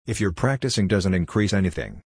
if your practicing doesn't increase anything.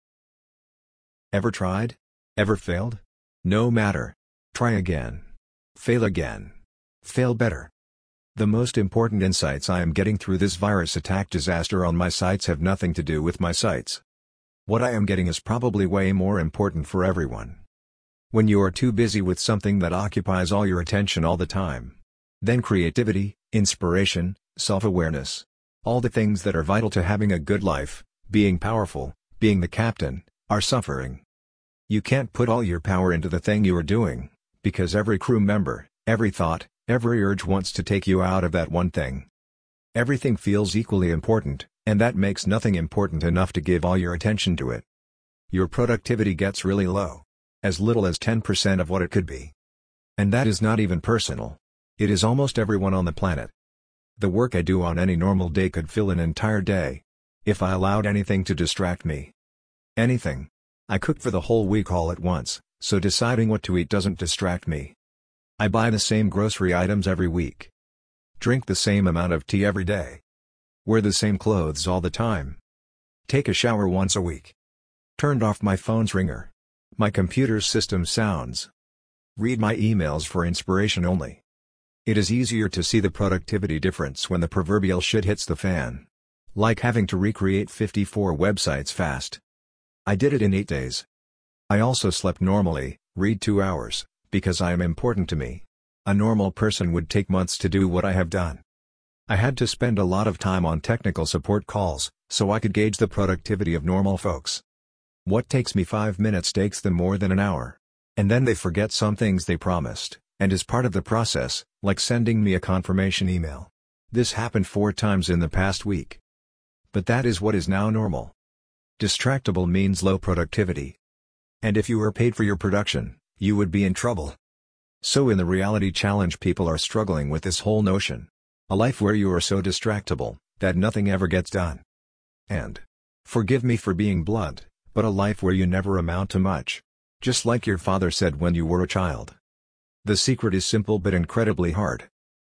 Ever tried? Ever failed? No matter. Try again. Fail again. Fail better. The most important insights I am getting through this virus attack disaster on my sites have nothing to do with my sites. What I am getting is probably way more important for everyone. When you are too busy with something that occupies all your attention all the time, then creativity, inspiration, self-awareness, all the things that are vital to having a good life, being powerful, being the captain, are suffering. You can't put all your power into the thing you are doing, because every crew member, every thought, every urge wants to take you out of that one thing. Everything feels equally important, and that makes nothing important enough to give all your attention to it. Your productivity gets really low. As little as 10% of what it could be. And that is not even personal. It is almost everyone on the planet. The work I do on any normal day could fill an entire day, if I allowed anything to distract me. Anything. I cook for the whole week all at once, so deciding what to eat doesn't distract me. I buy the same grocery items every week. Drink the same amount of tea every day. Wear the same clothes all the time. Take a shower once a week. Turned off my phone's ringer. My computer's system sounds. Read my emails for inspiration only. It is easier to see the productivity difference when the proverbial shit hits the fan. Like having to recreate 54 websites fast. I did it in 8 days. I also slept normally, read 2 hours, because I am important to me. A normal person would take months to do what I have done. I had to spend a lot of time on technical support calls, so I could gauge the productivity of normal folks. What takes me 5 minutes takes them more than an hour. And then they forget some things they promised, and is part of the process, like sending me a confirmation email. This happened 4 times in the past week. But that is what is now normal. Distractible means low productivity. And if you were paid for your production, you would be in trouble. So in the reality challenge, people are struggling with this whole notion. A life where you are so distractible, that nothing ever gets done. And, forgive me for being blunt, but a life where you never amount to much. Just like your father said when you were a child. The secret is simple but incredibly hard.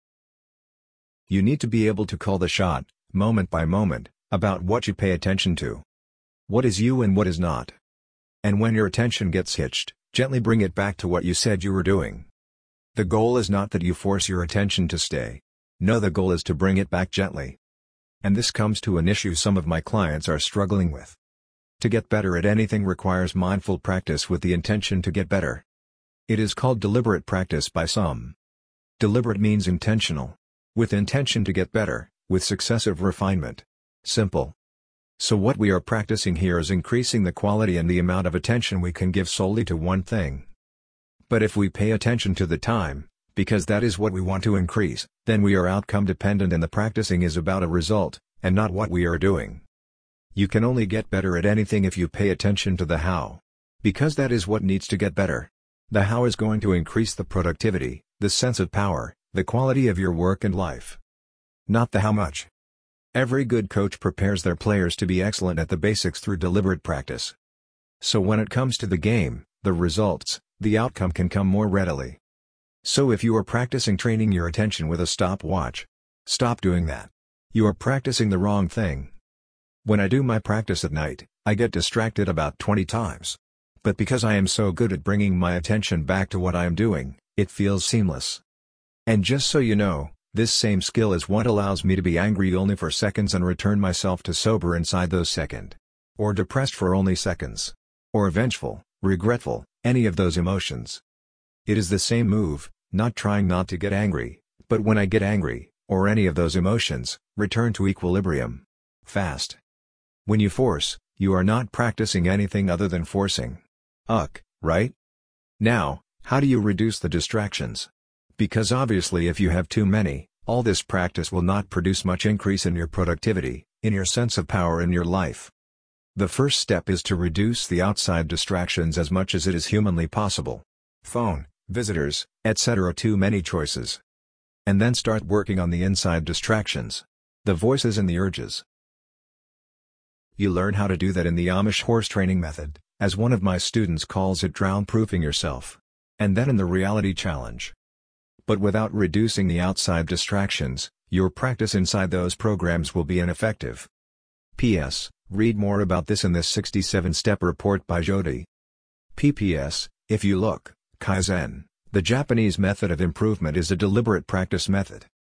You need to be able to call the shot, moment by moment, about what you pay attention to. What is you and what is not. And when your attention gets hitched, gently bring it back to what you said you were doing. The goal is not that you force your attention to stay. No, the goal is to bring it back gently. And this comes to an issue some of my clients are struggling with. To get better at anything requires mindful practice with the intention to get better. It is called deliberate practice by some. Deliberate means intentional. With intention to get better, with successive refinement. Simple. So what we are practicing here is increasing the quality and the amount of attention we can give solely to one thing. But if we pay attention to the time, because that is what we want to increase, then we are outcome dependent and the practicing is about a result, and not what we are doing. You can only get better at anything if you pay attention to the how. Because that is what needs to get better. The how is going to increase the productivity, the sense of power, the quality of your work and life. Not the how much. Every good coach prepares their players to be excellent at the basics through deliberate practice. So when it comes to the game, the results, the outcome can come more readily. So if you are practicing training your attention with a stopwatch, stop doing that. You are practicing the wrong thing. When I do my practice at night, I get distracted about 20 times. But because I am so good at bringing my attention back to what I am doing, it feels seamless. And just so you know, this same skill is what allows me to be angry only for seconds and return myself to sober inside those seconds. Or depressed for only seconds. Or vengeful, regretful, any of those emotions. It is the same move, not trying not to get angry, but when I get angry, or any of those emotions, return to equilibrium. Fast. When you force, you are not practicing anything other than forcing. Right? Now, how do you reduce the distractions? Because obviously if you have too many, all this practice will not produce much increase in your productivity, in your sense of power in your life. The first step is to reduce the outside distractions as much as it is humanly possible. Phone, visitors, etc. Too many choices. And then start working on the inside distractions. The voices and the urges. You learn how to do that in the Amish horse training method, as one of my students calls it, drown-proofing yourself. And then in the reality challenge. But without reducing the outside distractions, your practice inside those programs will be ineffective. P.S. Read more about this in this 67-step report by Jody. PPS, if you look, Kaizen, the Japanese method of improvement is a deliberate practice method.